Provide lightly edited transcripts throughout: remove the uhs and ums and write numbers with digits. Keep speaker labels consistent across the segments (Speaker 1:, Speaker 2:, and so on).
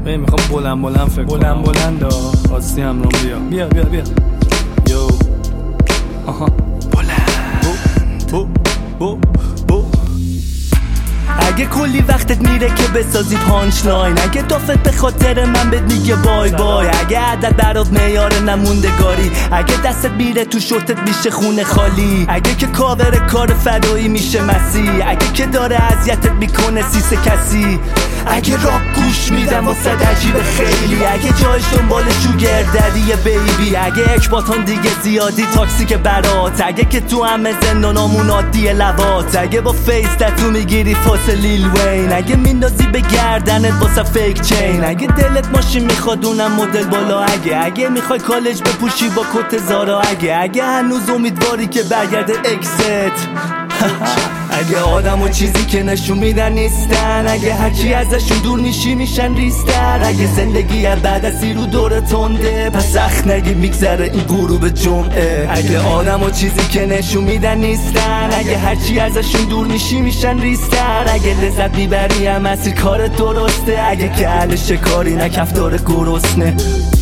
Speaker 1: میخوام بلند فکر کنم. بلند خواستی همرام بیا یو آها بو اگه کلی وقتت میره که بسازی پانچ لاین، اگه دافت به خاطر من بهت میگه بای بای، اگه عدد برات معیار نموندگاری، اگه دستت میره تو شورتت میشه خونه خالی، اگه که کاور کار فدایی میشه مسیح، اگه که داره اذیتت میکنه سیس کسی، اگه راک گوش میدم واسه عجیب خیلی، اگه جایش دنبال شوگرددی بیبی، اگه اکباتان دیگه زیادی تاکسی که برات، اگه که تو همه زندانامون عادی لوات، اگه با فیس تتو میگیری لیل وین، اگه میندازی به گردنت واسه فیک چین، اگه دلت ماشین میخواد اونم مدل بالا، اگه میخوای کالج بپوشی با کت زارا، اگه هنوز امیدواری که برگرده اکست اگه آدم و چیزی که نشون میدن نیستن، اگه هرچی ازشون دور میشی میشن ریستر، اگه زندگی بعد از رو دور تنده پس سخت نگی میگذره این غروب جمعه، اگه آدم و چیزی که نشون میدن نیستن، اگه هرچی ازشون دور میشی میشن ریستر، اگه لذت میبری هم مسیر کار درسته، اگه که اهل شکاری نه کفتار گرسنه،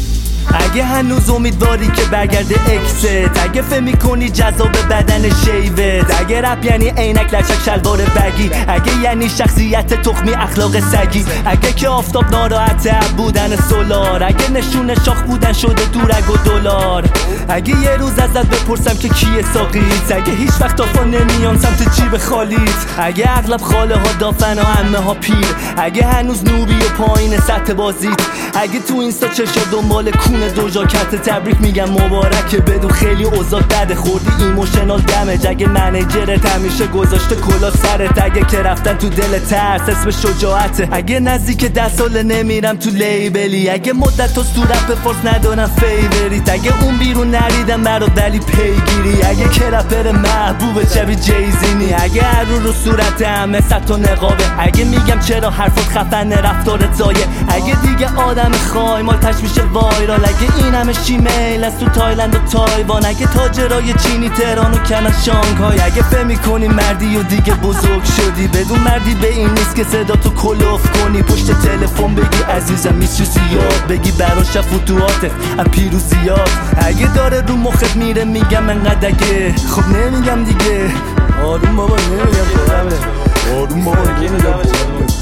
Speaker 1: اگه هنوز امیدواری که برگرده اکست، اگه فهم میکنی جذاب بدن شیوت، اگه رپ یعنی عینک لچک شلوار بگی، اگه یعنی شخصیت تخمی اخلاق سگی، اگه که آفتاب ناراحت بودن سولار، اگه نشون شاخ بودن شده دورگ و دلار، اگه یه روز ازت بپرسم که کیه ساقیت، اگه هیچ وقت آفا نمیان سمت جیب خالیت، اگه اغلب خاله ها دافن و عمه ها پیر، اگه هنوز نوری و پایین سطح بازیت، اگه تو اینستا چشا دنبال کونه دوجا کت تبریک میگم مبارکه، بدون خیلی اوضاع بده خوردی ایموشنال دمج، اگه منیجرت همیشه گذاشته کلا سرت، اگه که رفتن تو دل ترس اسم شجاعته، اگه نزدیک 10 ساله نمیرم تو لیبلی، اگه مدت تو رپ فارس ندارم فیوریت، اگه اون بیرون نریدم برا دلی پیگیری، اگه که رپر محبوب شبی جیزینی، اگه هر رو صورت همه ست و نقابه، اگه میگم چرا حرفات خفن رفتارت زایه، اگه دیگه آدم خای مالتش میشه وایرال، اگه این همه شیمیل از تو تایلند و تایوان، اگه تاجرای چینی تهران و کنن شانگهای، اگه فهم میکنی مردی و دیگه بزرگ شدی، بدون مردی به این نیست که صدا تو کلوف کنی، پشت تلفن بگی عزیزم میسوسی یاد بگی براش فتوحاتت از پیروزیات، اگه داره رو مخت میره میگم انقدر، اگه خب نمیگم دیگه آروم بابا نمیگم آروم بابا نمیگم،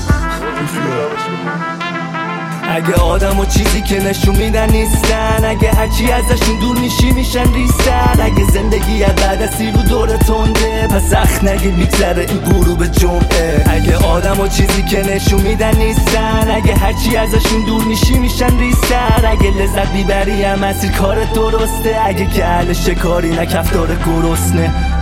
Speaker 1: اگه آدم و چیزی که نشون میدن نیستن، اگه هرچی ازشون دور میشی میشن ریستر، اگه زندگی بعد از رو دور تنده پس سخت نگی میگذره این غروب جمعه، اگه آدم و چیزی که نشون میدن نیستن، اگه هرچی ازشون دور میشی میشن ریستر، اگه لذت میبری هم مسیر کار درسته، اگه که اهل شکاری نه کفتار گرسنه.